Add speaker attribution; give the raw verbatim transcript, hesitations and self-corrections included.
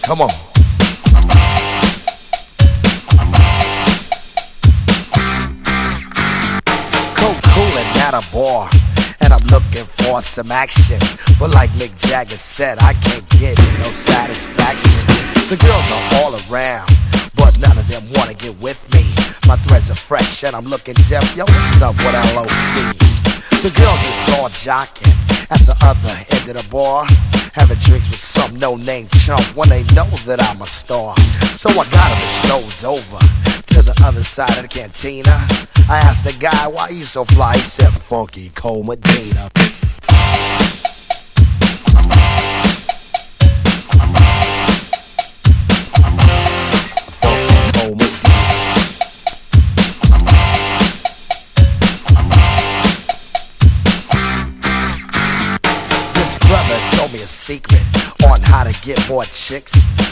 Speaker 1: Come on. Cold cooling at a bar, and I'm looking for some action. But like Mick Jagger said, I can't get no satisfaction. The girls are all around, but none of them wanna get with me. My threads are fresh and I'm looking deaf. Yo, what's up with L O C? The girls is all jocking at the other end of the bar, having drinks with some no-name chump when they know that I'm a star. So I got them strolled over to the other side of the cantina. I asked the guy why he's so fly. He said, Funky Cole Medina. Secret on how to get more chicks.